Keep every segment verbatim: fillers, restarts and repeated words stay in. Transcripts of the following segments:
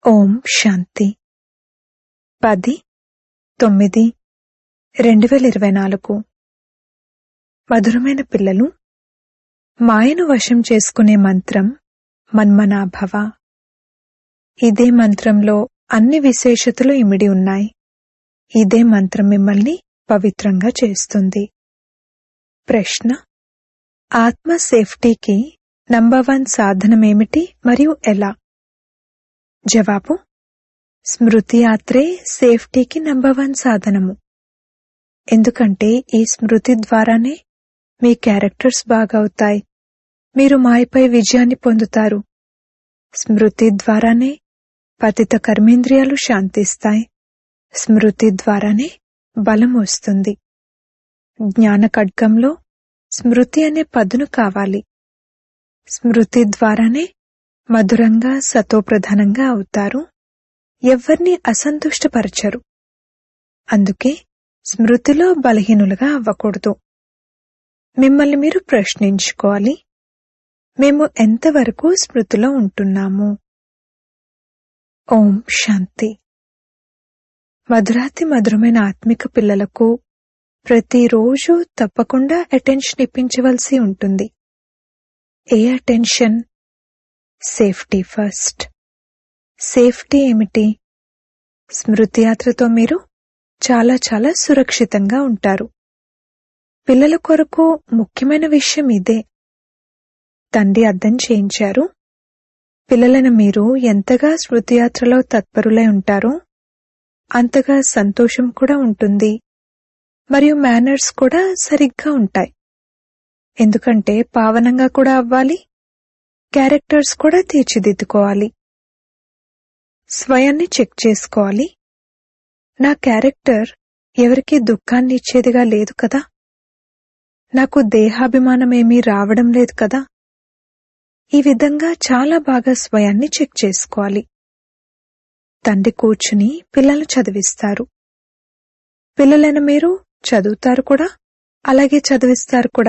ఓం శాంతి. పది తొమ్మిది రెండు వేల ఇరవై నాలుగు. మధురమైన పిల్లలు, మాయను వశం చేసుకునే మంత్రం మన్మనాభవ. ఇదే మంత్రంలో అన్ని విశేషతలు ఇమిడి ఉన్నాయి. ఇదే మంత్రం మిమ్మల్ని పవిత్రంగా చేస్తుంది. ప్రశ్న: ఆత్మ సేఫ్టీకి నంబర్ వన్ సాధనమేమిటి మరియు ఎలా? జవాబు: స్మృతి యాత్రే సేఫ్టీకి నంబర్ వన్ సాధనము. ఎందుకంటే ఈ స్మృతి ద్వారానే మీ క్యారెక్టర్స్ బాగవుతాయి, మీరు మాయపై విజయాన్ని పొందుతారు. స్మృతి ద్వారానే పతిత కర్మేంద్రియాలు శాంతిస్తాయి. స్మృతి ద్వారానే బలం వస్తుంది. జ్ఞాన ఖడ్గంలో స్మృతి అనే పదును కావాలి. స్మృతి ద్వారానే మధురంగా సతోప్రధానంగా అవుతారు. ఎవ్వర్నీ అసంతుష్టపరచరు. అందుకే స్మృతిలో బలహీనులుగా అవ్వకూడదు. మిమ్మల్ని మీరు ప్రశ్నించుకోవాలి, మేము ఎంతవరకు స్మృతిలో ఉంటున్నాము? ఓం శాంతి. మధురాతి మధురమైన ఆత్మిక పిల్లలకు ప్రతిరోజు తప్పకుండా అటెన్షన్ ఇప్పించవలసి ఉంటుంది. ఏ అటెన్షన్? Safety first. సేఫ్టీ ఏమిటి? స్మృతి యాత్రతో మీరు చాలా చాలా సురక్షితంగా ఉంటారు. పిల్లల కొరకు ముఖ్యమైన విషయం ఇదే. తండ్రి అర్థం చేయించారు. పిల్లలను మీరు ఎంతగా స్మృతి యాత్రలో తత్పరులై ఉంటారో అంతగా సంతోషం కూడా ఉంటుంది, మరియు మేనర్స్ కూడా సరిగ్గా ఉంటాయి. ఎందుకంటే పావనంగా కూడా అవ్వాలి, క్యారెక్టర్స్ కూడా తీర్చిదిద్దుకోవాలి. స్వయాన్ని చెక్ చేసుకోవాలి. నా క్యారెక్టర్ ఎవరికీ దుఃఖాన్ని ఇచ్చేదిగా లేదు కదా, నాకు దేహాభిమానమేమీ రావడం లేదు కదా. ఈ విధంగా చాలా బాగా స్వయాన్ని చెక్ చేసుకోవాలి. తండ్రి కూర్చుని పిల్లలు చదివిస్తారు. పిల్లలైన మీరు చదువుతారు కూడా, అలాగే చదివిస్తారు కూడా.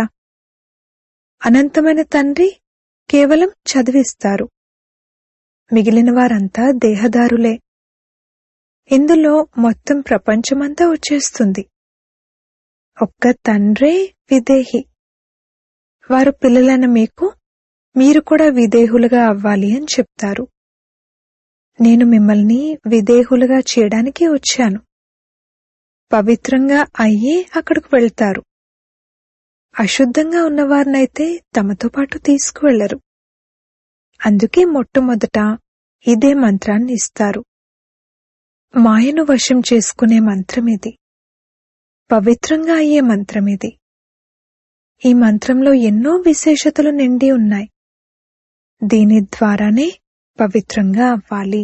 అనంతమైన తండ్రి కేవలం చదివిస్తారు. మిగిలిన వారంతా దేహదారులే. ఇందులో మొత్తం ప్రపంచమంతా వచ్చేస్తుంది. ఒక్క తండ్రే విదేహి. వారు పిల్లలైన మీకు మీరు కూడా విదేహులుగా అవ్వాలి అని చెప్తారు. నేను మిమ్మల్ని విదేహులుగా చేయడానికి వచ్చాను. పవిత్రంగా అయ్యే అక్కడికి వెళ్తారు. అశుద్ధంగా ఉన్నవారినైతే తమతో పాటు తీసుకువెళ్లరు. అందుకే మొట్టమొదట ఇదే మంత్రాన్ని ఇస్తారు. మాయను వశం చేసుకునే మంత్రమిది. పవిత్రంగా అయ్యే మంత్రమిది. ఈ మంత్రంలో ఎన్నో విశేషతలు నిండి ఉన్నాయి. దీని ద్వారానే పవిత్రంగా అవ్వాలి.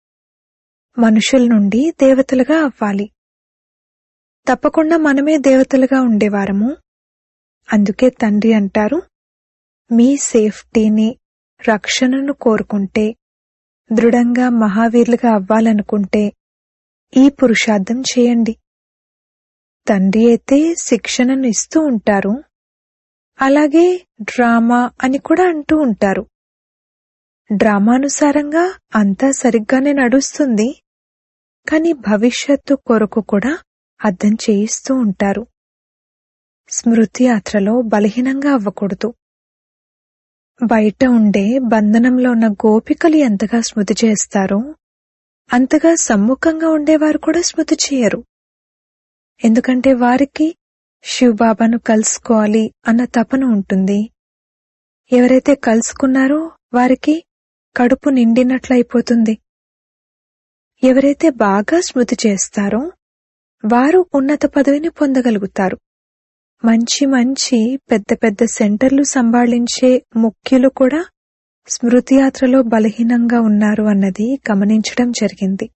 మనుషుల నుండి దేవతలుగా అవ్వాలి. తప్పకుండా మనమే దేవతలుగా ఉండేవారము. అందుకే తండ్రి అంటారు, మీ సేఫ్టీని, రక్షణను కోరుకుంటే, దృఢంగా మహావీరులుగా అవ్వాలనుకుంటే ఈ పురుషార్థం చేయండి. తండ్రి అయితే శిక్షణను ఇస్తూ ఉంటారు, అలాగే డ్రామా అని కూడా అంటూ ఉంటారు. డ్రామానుసారంగా అంతా సరిగ్గానే నడుస్తుంది, కానీ భవిష్యత్తు కొరకు కూడా అర్థం చేయిస్తూ ఉంటారు. స్మృతి యాత్రలో బలహీనంగా అవ్వకూడదు. బయట ఉండే బంధనంలో ఉన్న గోపికలు ఎంతగా స్మృతి చేస్తారో అంతగా సమ్ముఖంగా ఉండేవారు కూడా స్మృతి చేయరు. ఎందుకంటే వారికి శివబాబాను కలుసుకోవాలి అన్న తపన ఉంటుంది. ఎవరైతే కలుసుకున్నారో వారికి కడుపు నిండినట్లయిపోతుంది. ఎవరైతే బాగా స్మృతి చేస్తారో వారు ఉన్నత పదవిని పొందగలుగుతారు. మంచి మంచి పెద్ద పెద్ద సెంటర్లు సంభాళించే ముఖ్యులు కూడా స్మృతి యాత్రలో బలహీనంగా ఉన్నారు అన్నది గమనించడం జరిగింది.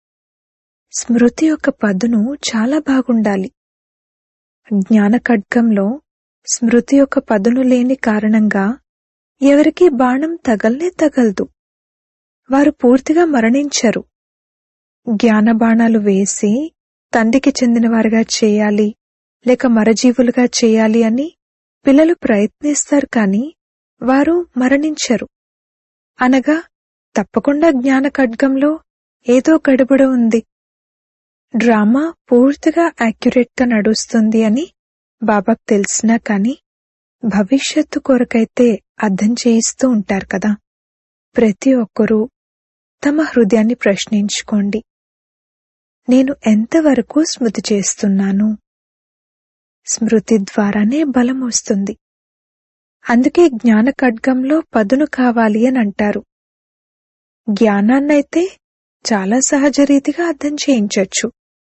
స్మృతి యొక్క పదును చాలా బాగుండాలి. జ్ఞాన ఖడ్గంలో స్మృతి యొక్క పదును లేని కారణంగా ఎవరికీ బాణం తగల్నే తగలదు. వారు పూర్తిగా మరణించరు. జ్ఞాన బాణాలు వేసి తండ్రికి చెందినవారుగా చేయాలి, లేక మరజీవులుగా చేయాలి అని పిల్లలు ప్రయత్నిస్తారు, కాని వారు మరణించరు. అనగా తప్పకుండా జ్ఞాన ఖడ్గంలో ఏదో గడబడ ఉంది, డ్రామా పూర్తిగా యాక్యురేట్ గా నడుస్తుంది అని బాబాకు తెలిసినా కాని భవిష్యత్తు కొరకైతే అర్థం చేయిస్తూ ఉంటారు కదా. ప్రతి ఒక్కరూ తమ హృదయాన్ని ప్రశ్నించుకోండి, నేను ఎంతవరకు స్మృతి చేస్తున్నాను? స్మృతి ద్వారానే బలం వస్తుంది. అందుకే జ్ఞాన ఖడ్గంలో పదును కావాలి అని అంటారు. జ్ఞానాన్నైతే చాలా సహజ రీతిగా అర్థం చేయించొచ్చు.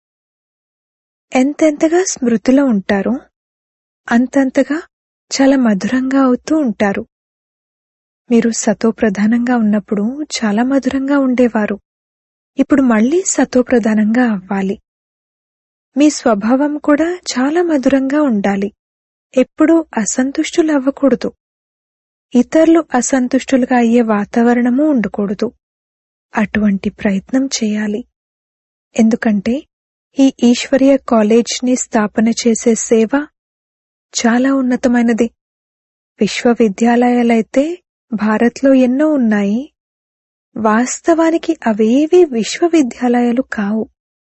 ఎంతెంతగా స్మృతిలో ఉంటారో అంతంతగా చాలా మధురంగా అవుతూ ఉంటారు. మీరు సతో ప్రధానంగా ఉన్నప్పుడు చాలా మధురంగా ఉండేవారు. ఇప్పుడు మళ్లీ సతో ప్రధానంగా అవ్వాలి. మీ స్వభావం కూడా చాలా మధురంగా ఉండాలి. ఎప్పుడూ అసంతుష్టులు అవ్వకూడదు. ఇతరులు అసంతుష్టులుగా అయ్యే వాతావరణమూ ఉండకూడదు. అటువంటి ప్రయత్నం చేయాలి. ఎందుకంటే ఈ ఈశ్వరీయ కాలేజ్ ని స్థాపన చేసే సేవ చాలా ఉన్నతమైనది. విశ్వవిద్యాలయాలైతే భారత్లో ఎన్నో ఉన్నాయి. వాస్తవానికి అవేవీ విశ్వవిద్యాలయాలు కావు.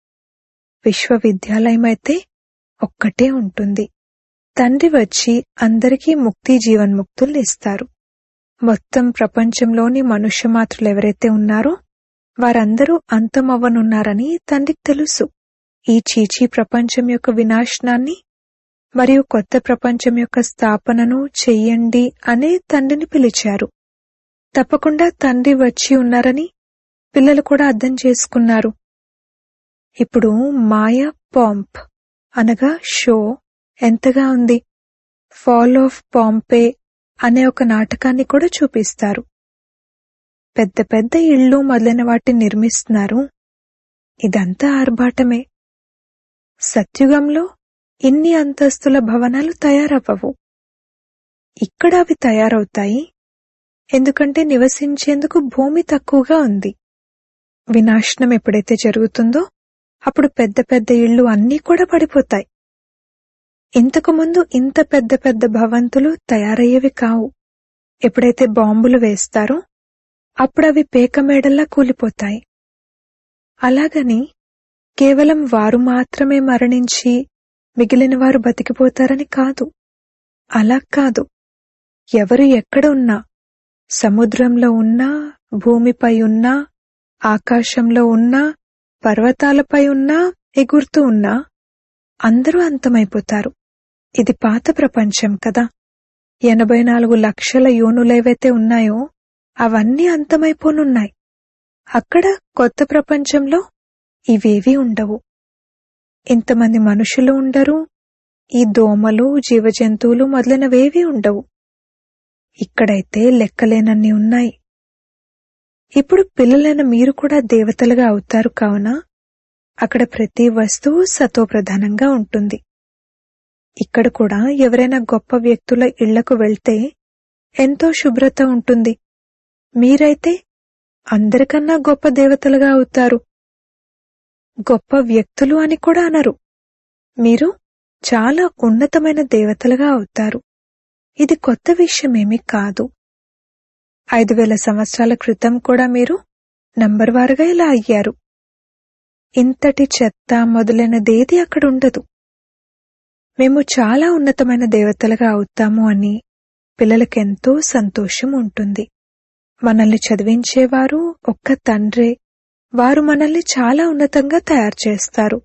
విశ్వవిద్యాలయమైతే ఒక్కటే ఉంటుంది. తండ్రి వచ్చి అందరికీ ముక్తి జీవన్ముక్తుల్ని ఇస్తారు. మొత్తం ప్రపంచంలోని మనుష్యమాత్రులు ఎవరైతే ఉన్నారో వారందరూ అంతమవ్వనున్నారని తండ్రికి తెలుసు. ఈ చీచీ ప్రపంచం యొక్క వినాశనాన్ని మరియు కొత్త ప్రపంచం యొక్క స్థాపనను చెయ్యండి అనే తండ్రిని పిలిచారు. తప్పకుండా తండ్రి వచ్చి ఉన్నారని పిల్లలు కూడా అర్థం చేసుకున్నారు. ఇప్పుడు మాయా పాంప్ అనగా షో ఎంతగా ఉంది. ఫాల్ ఆఫ్ పాంపే అనే ఒక నాటకాన్ని కూడా చూపిస్తారు. పెద్ద పెద్ద ఇళ్ళు మొదలైన వాటిని నిర్మిస్తున్నారు. ఇదంతా ఆర్భాటమే. సత్యుగంలో ఇన్ని అంతస్తుల భవనాలు తయారవ్వవు. ఇక్కడ అవి తయారవుతాయి, ఎందుకంటే నివసించేందుకు భూమి తక్కువగా ఉంది. వినాశనం ఎప్పుడైతే జరుగుతుందో అప్పుడు పెద్ద పెద్ద ఇళ్ళు అన్నీ కూడా పడిపోతాయి. ఇంతకుముందు ఇంత పెద్ద పెద్ద భవంతులు తయారయ్యేవి కావు. ఎప్పుడైతే బాంబులు వేస్తారో అప్పుడు అవి పేకమేడల్లా కూలిపోతాయి. అలాగని కేవలం వారు మాత్రమే మరణించి మిగిలిన వారు బతికిపోతారని కాదు. అలా కాదు. ఎవరు ఎక్కడ ఉన్నా, సముద్రంలో ఉన్నా, భూమిపై ఉన్నా, ఆకాశంలో ఉన్నా, పర్వతాలపై ఉన్నా, ఎగురుతూ ఉన్నా అందరూ అంతమైపోతారు. ఇది పాత ప్రపంచం కదా. ఎనభై నాలుగు లక్షల యోనులేవైతే ఉన్నాయో అవన్నీ అంతమైపోనున్నాయి. అక్కడ కొత్త ప్రపంచంలో ఇవేవీ ఉండవు. ఇంతమంది మనుషులు ఉండరు. ఈ దోమలు, జీవజంతువులు మొదలైనవేవీ ఉండవు. ఇక్కడైతే లెక్కలేనన్ని ఉన్నాయి. ఇప్పుడు పిల్లలైన మీరు కూడా దేవతలుగా అవుతారు. కావున అక్కడ ప్రతి వస్తువు సతోప్రధానంగా ఉంటుంది. ఇక్కడ కూడా ఎవరైనా గొప్ప వ్యక్తుల ఇళ్లకు వెళ్తే ఎంతో శుభ్రత ఉంటుంది. మీరైతే అందరికన్నా గొప్ప దేవతలుగా అవుతారు. గొప్ప వ్యక్తులు అని కూడా అనరు. మీరు చాలా ఉన్నతమైన దేవతలుగా అవుతారు. ఇది కొత్త విషయమేమీ కాదు. ఐదు వేల సంవత్సరాల క్రితం కూడా మీరు నంబర్ వారుగా ఇలా అయ్యారు. ఇంతటి చెత్త మొదలైనదేది అక్కడుండదు. మేము చాలా ఉన్నతమైన దేవతలుగా అవుతాము అని పిల్లలకెంతో సంతోషం ఉంటుంది. మనల్ని చదివించేవారు ఒక్క తండ్రే. వారు మనల్ని చాలా ఉన్నతంగా తయారు చేస్తారు.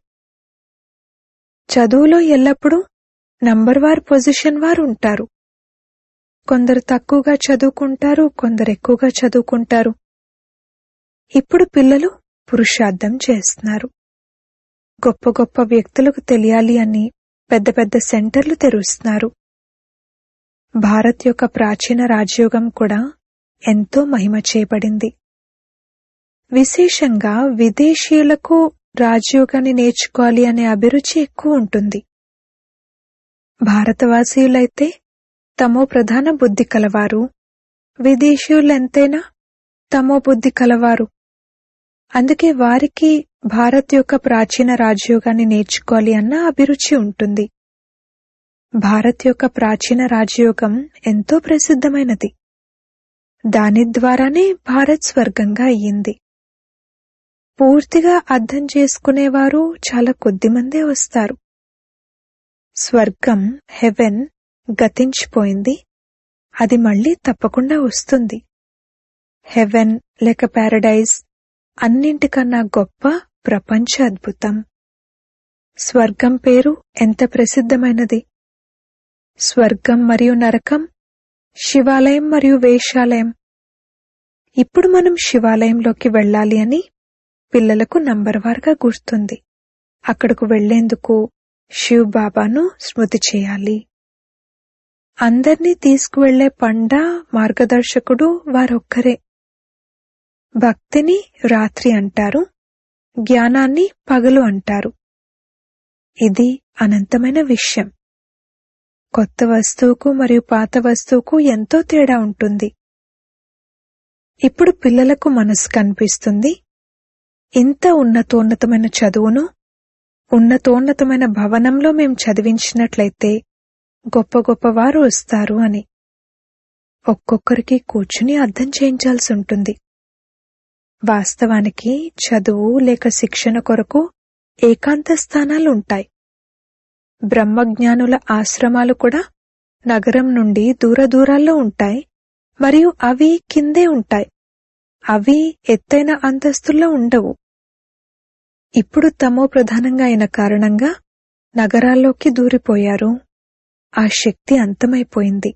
చదువులో ఎల్లప్పుడూ నంబర్ వార్ పొజిషన్ వారు ఉంటారు. కొందరు తక్కువగా చదువుకుంటారు, కొందరు ఎక్కువగా చదువుకుంటారు. ఇప్పుడు పిల్లలు పురుషార్థం చేస్తున్నారు. గొప్ప గొప్ప వ్యక్తులకు తెలియాలి అని పెద్ద పెద్ద సెంటర్లు తెరుస్తున్నారు. భారత్ యొక్క ప్రాచీన రాజయోగం కూడా ఎంతో మహిమ చేయబడింది. విశేషంగా విదేశీయులకు రాజయోగాన్ని నేర్చుకోవాలి అనే అభిరుచి ఎక్కువ ఉంటుంది. భారతవాసీయులైతే తమో ప్రధాన బుద్ధి కలవారు, విదేశీయులెంతైనా తమో బుద్ధి కలవారు. అందుకే వారికి భారత్ యొక్క ప్రాచీన రాజయోగాన్ని నేర్చుకోవాలి అన్న అభిరుచి ఉంటుంది. భారత్ యొక్క ప్రాచీన రాజయోగం ఎంతో ప్రసిద్ధమైనది. దాని ద్వారానే భారత్ స్వర్గంగా అయ్యింది. పూర్తిగా అర్థం చేసుకునేవారు చాలా కొద్దిమందే వస్తారు. స్వర్గం, హెవెన్ గతించిపోయింది. అది మళ్లీ తప్పకుండా వస్తుంది. హెవెన్ లేక పారడైజ్ అన్నింటికన్నా గొప్ప ప్రపంచ అద్భుతం. స్వర్గం పేరు ఎంత ప్రసిద్ధమైనది. స్వర్గం మరియు నరకం, శివాలయం మరియు వేశ్యాలయం. ఇప్పుడు మనం శివాలయంలోకి వెళ్ళాలి అని పిల్లలకు నంబర్వారుగా గుర్తుంది. అక్కడకు వెళ్లేందుకు శివ్ బాబాను స్మృతి చేయాలి. అందర్నీ తీసుకువెళ్లే పండ మార్గదర్శకుడు వారొక్కరే. భక్తిని రాత్రి అంటారు, జ్ఞానాన్ని పగలు అంటారు. ఇది అనంతమైన విషయం. కొత్త వస్తువుకు మరియు పాత వస్తువుకు ఎంతో తేడా ఉంటుంది. ఇప్పుడు పిల్లలకు మనసు కనిపిస్తుంది, ఇంత ఉన్నతోన్నతమైన చదువును ఉన్నతోన్నతమైన భవనంలో మేం చదివించినట్లయితే గొప్ప గొప్పవారు వస్తారు అని. ఒక్కొక్కరికి కూర్చుని అర్థం చేయించాల్సి ఉంటుంది. వాస్తవానికి చదువు లేక శిక్షణ కొరకు ఏకాంత స్థానాలుంటాయి. బ్రహ్మజ్ఞానుల ఆశ్రమాలు కూడా నగరం నుండి దూర దూరాల్లో ఉంటాయి మరియు అవి కిందే ఉంటాయి. అవి ఎత్తైన అంతస్తుల్లో ఉండవు. ఇప్పుడు తమో ప్రధానంగా అయిన కారణంగా నగరాల్లోకి దూరిపోయారు. ఆ శక్తి అంతమైపోయింది.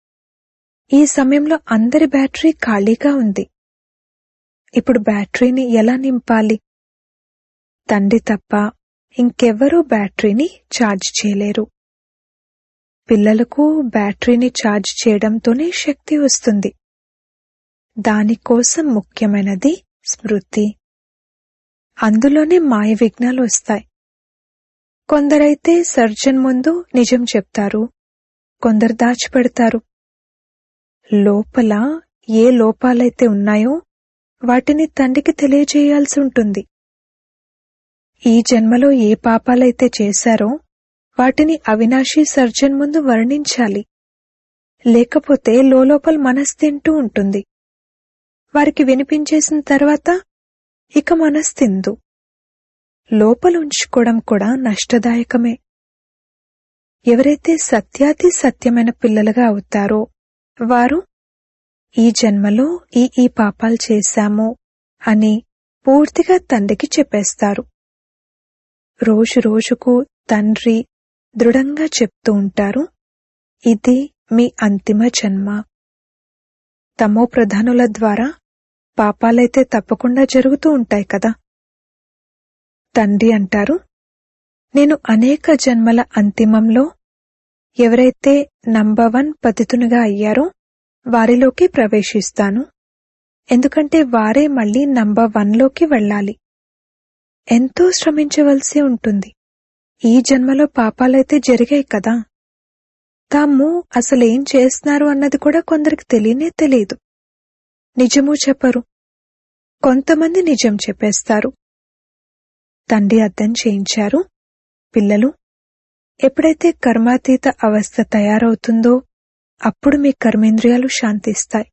ఈ సమయంలో అందరి బ్యాటరీ ఖాళీగా ఉంది. ఇప్పుడు బ్యాటరీని ఎలా నింపాలి? తండ్రి తప్ప ఇంకెవ్వరూ బ్యాటరీని ఛార్జ్ చేయలేరు. పిల్లలకు బ్యాటరీని ఛార్జ్ చేయడంతోనే శక్తి వస్తుంది. దానికోసం ముఖ్యమైనది స్మృతి. అందులోనే మాయ విఘ్నాలు వస్తాయి. కొందరైతే సర్జన్ ముందు నిజం చెప్తారు, కొందరు దాచిపెడతారు. లోపల ఏ లోపాలైతే ఉన్నాయో వాటిని తండ్రికి తెలియజేయాల్సి ఉంటుంది. ఈ జన్మలో ఏ పాపాలైతే చేశారో వాటిని అవినాశీ సర్జన్ ముందు వర్ణించాలి. లేకపోతే లోలోపల మనసు తింటూ ఉంటుంది. వారికి వినిపించేసిన తర్వాత ఇక మనసు తిందు. లోపల ఉంచుకోవడం కూడా నష్టదాయకమే. ఎవరైతే సత్యాతి సత్యమైన పిల్లలుగా అవుతారో వారు ఈ జన్మలో ఈ ఈ పాపాలు చేశాము అని పూర్తిగా తండ్రికి చెప్పేస్తారు. రోజు రోజుకు తండ్రి దృఢంగా చెప్తూ ఉంటారు, ఇది మీ అంతిమ జన్మ. తమో ప్రధానుల ద్వారా పాపాలైతే తప్పకుండా జరుగుతూ ఉంటాయి కదా. తండ్రి అంటారు, నేను అనేక జన్మల అంతిమంలో ఎవరైతే నంబర్ వన్ పతితునిగా అయ్యారో వారిలోకి ప్రవేశిస్తాను. ఎందుకంటే వారే మళ్లీ నంబర్ వన్లోకి వెళ్ళాలి. ఎంతో శ్రమించవలసి ఉంటుంది. ఈ జన్మలో పాపాలైతే జరిగాయి కదా. తాము అసలేం చేస్తున్నారు అన్నది కూడా కొందరికి తెలియనే తెలియదు. నిజమూ చెప్పరు. కొంతమంది నిజం చెప్పేస్తారు. తండ్రి అర్థం చేయించారు, పిల్లలు ఎప్పుడైతే కర్మాతీత అవస్థ తయారవుతుందో అప్పుడు మీ కర్మేంద్రియాలు శాంతిస్తాయి.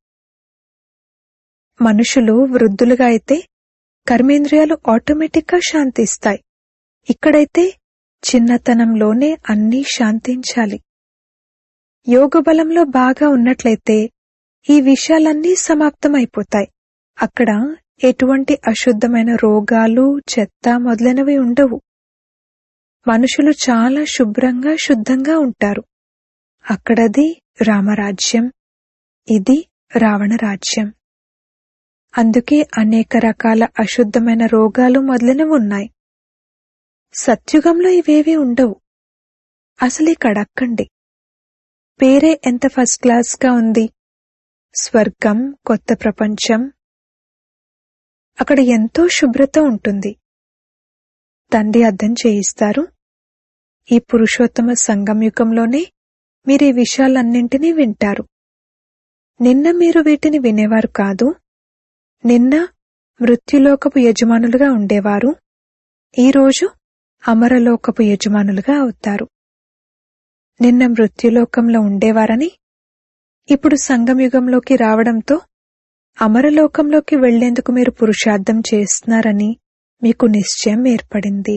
మనుషులు వృద్ధులుగా అయితే కర్మేంద్రియాలు ఆటోమేటిక్గా శాంతిస్తాయి. ఇక్కడైతే చిన్నతనంలోనే అన్నీ శాంతించాలి. యోగబలంలో బాగా ఉన్నట్లయితే ఈ విషయాలన్నీ సమాప్తమైపోతాయి. అక్కడ ఎటువంటి అశుద్ధమైన రోగాలు, చెత్త మొదలైనవి ఉండవు. మనుషులు చాలా శుభ్రంగా శుద్ధంగా ఉంటారు. అక్కడది రామరాజ్యం, ఇది రావణ రాజ్యం. అందుకే అనేక రకాల అశుద్ధమైన రోగాలు మొదలైనవి ఉన్నాయి. సత్యుగంలో ఇవేవీ ఉండవు. అసలు ఇక్కడక్కండి. పేరే ఎంత ఫస్ట్ క్లాస్ గా ఉంది. స్వర్గం, కొత్త ప్రపంచం. అక్కడ ఎంతో శుభ్రత ఉంటుంది. తండ్రి అర్థం చేయిస్తారు, ఈ పురుషోత్తమ సంగమయుగంలోనే మీరు ఈ విషయాలన్నింటినీ వింటారు. నిన్న మీరు వీటిని వినేవారు కాదు. నిన్న మృత్యులోకపు యజమానులుగా ఉండేవారు. ఈరోజు అమరలోకపు యజమానులుగా అవుతారు. నిన్న మృత్యులోకంలో ఉండేవారని ఇప్పుడు సంగమయుగంలోకి రావడంతో అమరలోకంలోకి వెళ్లేందుకు మీరు పురుషార్థం చేస్తున్నారని మీకు నిశ్చయం ఏర్పడింది.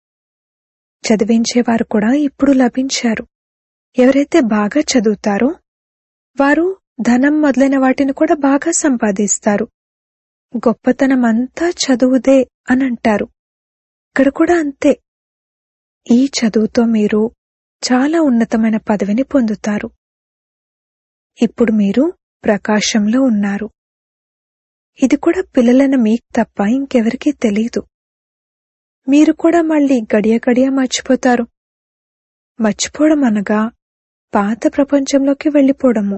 చదివించేవారు కూడా ఇప్పుడు లభించారు. ఎవరైతే బాగా చదువుతారో వారు ధనం మొదలైన వాటిని కూడా బాగా సంపాదిస్తారు. గొప్పతనమంతా చదువుదే అనంటారు. ఇక్కడ కూడా అంతే. ఈ చదువుతో మీరు చాలా ఉన్నతమైన పదవిని పొందుతారు. ఇప్పుడు మీరు ప్రకాశంలో ఉన్నారు. ఇది కూడా పిల్లలైన మీకు తప్ప ఇంకెవరికీ తెలీదు. మీరు కూడా మళ్ళీ గడియ గడియ మర్చిపోతారు. మర్చిపోవడం అనగా పాత ప్రపంచంలోకి వెళ్ళిపోవడము.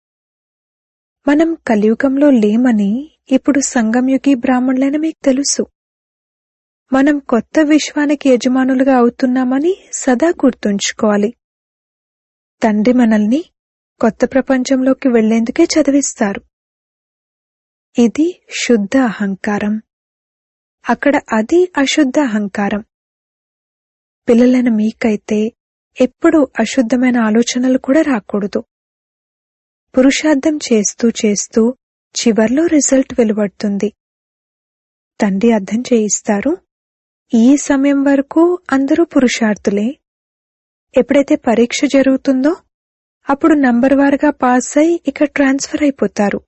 మనం కలియుగంలో లేమని ఇప్పుడు సంగంయుగి బ్రాహ్మణులైన మీకు తెలుసు. మనం కొత్త విశ్వానికి యజమానులుగా అవుతున్నామని సదా గుర్తుంచుకోవాలి. తండ్రి మనల్ని కొత్త ప్రపంచంలోకి వెళ్లేందుకే చదివిస్తారు. ఇది శుద్ధ అహంకారం. అక్కడ అది అశుద్ధ అహంకారం. పిల్లలైన మీకైతే ఎప్పుడూ అశుద్ధమైన ఆలోచనలు కూడా రాకూడదు. పురుషార్థం చేస్తూ చేస్తూ చివర్లో రిజల్ట్ వెలువడుతుంది. తండ్రి అర్థం చేయిస్తారు, ఈ సమయం వరకు అందరూ పురుషార్థులే. ఎప్పుడైతే పరీక్ష జరుగుతుందో అప్పుడు నంబర్ వారుగా పాస్ అయి ఇక ట్రాన్స్ఫర్ అయిపోతారు.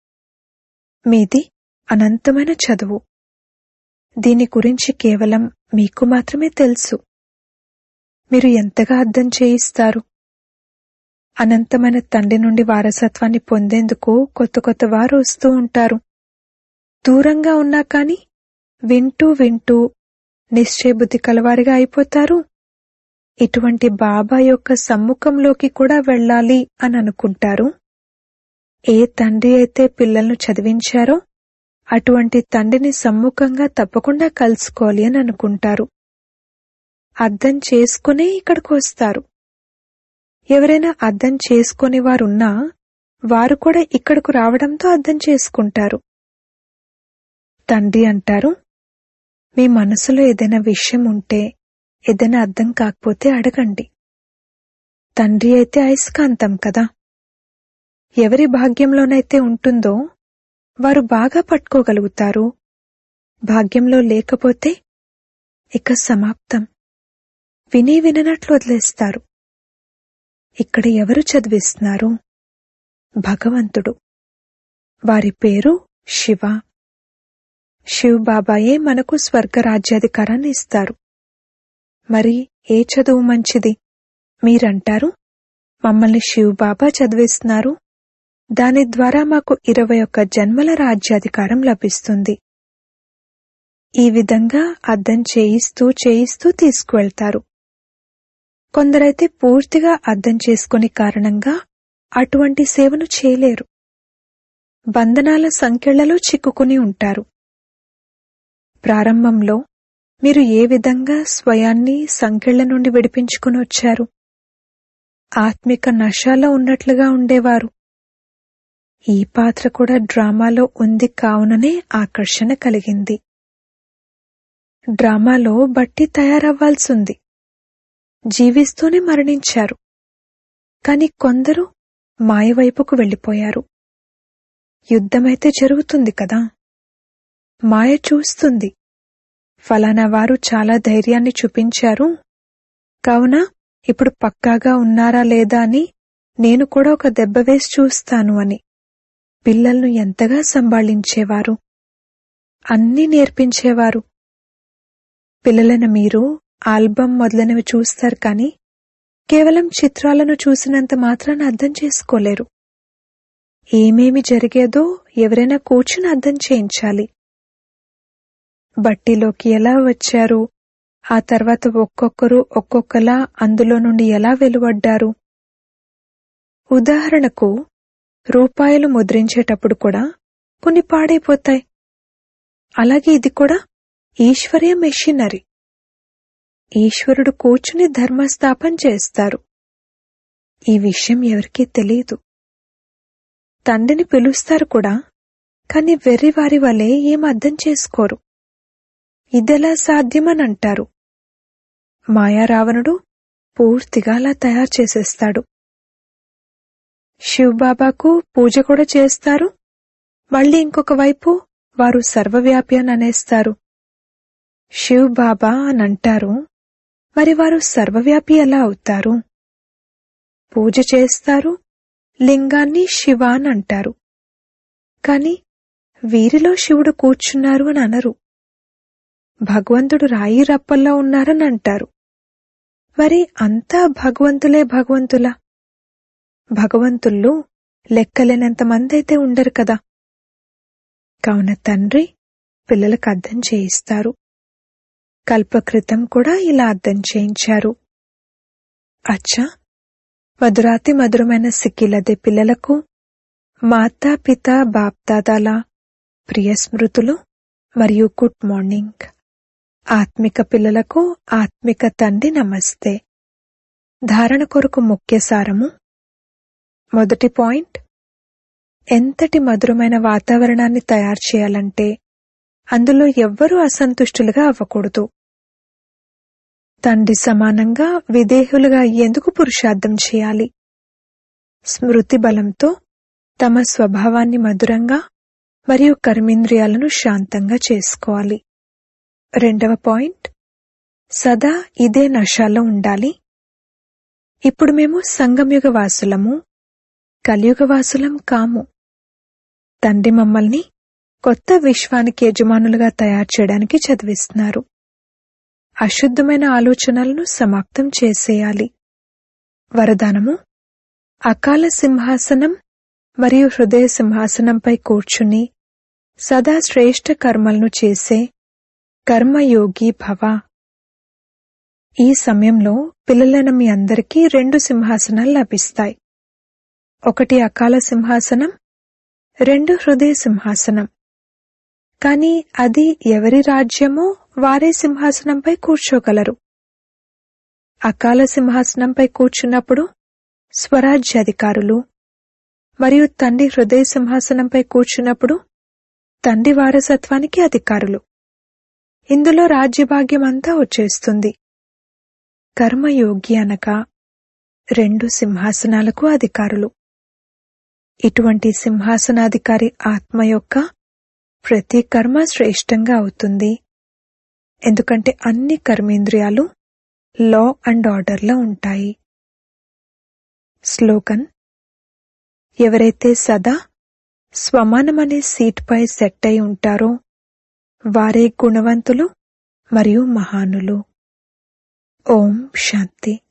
మీది అనంతమైన చదువు. దీని గురించి కేవలం మీకు మాత్రమే తెలుసు. మీరు ఎంతగా అర్థం చేయిస్తారు. అనంతమైన తండ్రి నుండి వారసత్వాన్ని పొందేందుకు కొత్త కొత్త వారు వస్తూ ఉంటారు. దూరంగా ఉన్నా కాని వింటూ వింటూ నిశ్చయబుద్ధి కలవారిగా అయిపోతారు. ఇటువంటి బాబా యొక్క సమ్ముఖంలోకి కూడా వెళ్ళాలి అని అనుకుంటారు. ఏ తండ్రి అయితే పిల్లలను చదివించారో అటువంటి తండ్రిని సమ్ముఖంగా తప్పకుండా కలుసుకోవాలి అని అనుకుంటారు. అర్థం చేసుకునే ఇక్కడికి వస్తారు. ఎవరైనా అర్థం చేసుకునే వారున్నా వారు కూడా ఇక్కడకు రావడంతో అర్థం చేసుకుంటారు. తండ్రి అంటారు, మీ మనసులో ఏదైనా విషయం ఉంటే, ఏదైనా అర్థం కాకపోతే అడగండి. తండ్రి అయితే అయస్కాంతం కదా. ఎవరి భాగ్యంలోనైతే ఉంటుందో వారు బాగా పట్టుకోగలుగుతారు. భాగ్యంలో లేకపోతే ఇక సమాప్తం. విని విననట్లు వదిలేస్తారు. ఇక్కడ ఎవరు చదివిస్తున్నారు? భగవంతుడు. వారి పేరు శివ. శివ్ బాబాయే మనకు స్వర్గరాజ్యాధికారాన్ని ఇస్తారు. మరి ఏ చదువు మంచిది? మీరంటారు, మమ్మల్ని శివ్ బాబా చదివిస్తున్నారు, దాని ద్వారా మాకు ఇరవై ఒక్క జన్మల రాజ్యాధికారం లభిస్తుంది. ఈ విధంగా అర్థం చేయిస్తూ చేయిస్తూ తీసుకువెళ్తారు. కొందరైతే పూర్తిగా అర్థం చేసుకుని కారణంగా అటువంటి సేవను చేయలేరు. బంధనాల సంకెళ్లలో చిక్కుకుని ఉంటారు. ప్రారంభంలో మీరు ఏ విధంగా స్వయాన్ని సంకెళ్ల నుండి విడిపించుకుని వచ్చారు? ఆత్మిక నశాలో ఉన్నట్లుగా ఉండేవారు. ఈ పాత్ర కూడా డ్రామాలో ఉంది కావుననే ఆకర్షణ కలిగింది. డ్రామాలో బట్టి తయారవ్వాల్సింది. జీవిస్తూనే మరణించారు. కాని కొందరు మాయవైపుకు వెళ్లిపోయారు. యుద్ధమైతే జరుగుతుంది కదా. మాయ చూస్తుంది, ఫలానా వారు చాలా ధైర్యాన్ని చూపించారు, కావున ఇప్పుడు పక్కాగా ఉన్నారా లేదా అని నేను కూడా ఒక దెబ్బ వేసి చూస్తాను అని. పిల్లలను ఎంతగా సంభాళించేవారు, అన్నీ నేర్పించేవారు. పిల్లలైన మీరు ఆల్బం మొదలైనవి చూస్తారు కాని కేవలం చిత్రాలను చూసినంత మాత్రాన అర్థం చేసుకోలేరు. ఏమేమి జరిగేదో ఎవరైనా కూర్చుని అర్థం చేయించాలి. బట్టిలోకి ఎలా వచ్చారు, ఆ తర్వాత ఒక్కొక్కరు ఒక్కొక్కలా అందులో నుండి ఎలా వెలువడ్డారు. ఉదాహరణకు రూపాయలు ముద్రించేటప్పుడు కూడా కొన్ని పాడైపోతాయి. అలాగే ఇది కూడా ఈశ్వర్య మెషినరీ. ఈశ్వరుడు కూర్చుని ధర్మస్థాపన చేస్తారు. ఈ విషయం ఎవరికీ తెలియదు. తండ్రిని పిలుస్తారు కూడా, కాని వెర్రివారి వలె ఏం అర్థం చేసుకోరు. ఇదెలా సాధ్యమని అంటారు. మాయారావణుడు పూర్తిగా అలా తయారు చేసేస్తాడు. శివబాబాకు పూజ కూడా చేస్తారు. మళ్లీ ఇంకొక వైపు వారు సర్వవ్యాపి అని అనేస్తారు. శివ్ బాబా అనంటారు, మరి వారు సర్వవ్యాపి ఎలా అవుతారు? పూజ చేస్తారు, లింగాన్ని శివ అని అంటారు. కాని వీరిలో శివుడు కూర్చున్నారు అని అనరు. భగవంతుడు రాయి రప్పల్లో ఉన్నారని అంటారు. మరి అంతా భగవంతులే భగవంతులా? భగవంతుళ్ళు లెక్కలేనంత మంది అయితే ఉండరు కదా. కావున తండ్రి పిల్లలకు అర్థం చేయిస్తారు. కల్పకృతం కూడా ఇలా అర్థం చేయించారు. అచ్చా, మధురాతి మధురమైన సిక్కిలదే పిల్లలకు మాతా పిత బాప్దాదాల ప్రియ స్మృతులు మరియు గుడ్ మార్నింగ్. ఆత్మిక పిల్లలకు ఆత్మిక తండ్రి నమస్తే. ధారణ కొరకు ముఖ్య సారము. మొదటి పాయింట్, ఎంతటి మధురమైన వాతావరణాన్ని తయారు చేయాలంటే అందులో ఎవ్వరూ అసంతుష్టులుగా అవ్వకూడదు. తండ్రి సమానంగా విదేహులుగా అయ్యేందుకు పురుషార్థం చేయాలి. స్మృతి బలంతో తమ స్వభావాన్ని మధురంగా మరియు కర్మేంద్రియాలను శాంతంగా చేసుకోవాలి. రెండవ పాయింట్, సదా ఇదే నశాలో ఉండాలి. ఇప్పుడు మేము సంగమయుగ వాసులము, కలియుగ వాసులం కాము. తండ్రి మమ్మల్ని కొత్త విశ్వానికి యజమానులుగా తయారు చేయడానికి చదివిస్తున్నారు. అశుద్ధమైన ఆలోచనలను సమాప్తం చేసేయాలి. వరదానము, అకాల సింహాసనం మరియు హృదయ సింహాసనంపై కూర్చుని సదా శ్రేష్ఠ కర్మలను చేసే కర్మయోగి భవ. ఈ సమయంలో పిల్లలైన మీ అందరికీ రెండు సింహాసనాలు లభిస్తాయి. ఒకటి అకాల సింహాసనం, రెండు హృదయ సింహాసనం. కాని అది ఎవరి రాజ్యమో వారే సింహాసనంపై కూర్చోగలరు. అకాల సింహాసనంపై కూర్చున్నప్పుడు స్వరాజ్యాధికారులు, మరియు తండ్రి హృదయ సింహాసనంపై కూర్చున్నప్పుడు తండ్రి వారసత్వానికి అధికారులు. ఇందులో రాజ్యభాగ్యమంతా వచ్చేస్తుంది. కర్మయోగి అనగా రెండు సింహాసనాలకు అధికారులు. ఇటువంటి సింహాసనాధికారి ఆత్మ యొక్క ప్రతి కర్మ శ్రేష్టంగా అవుతుంది. ఎందుకంటే అన్ని కర్మేంద్రియాలు లా అండ్ ఆర్డర్లో ఉంటాయి. స్లోగన్, ఎవరైతే సదా స్వమానమనే సీట్పై సెట్ అయి ఉంటారో వారే గుణవంతులు మరియు మహానులు. ఓం శాంతి.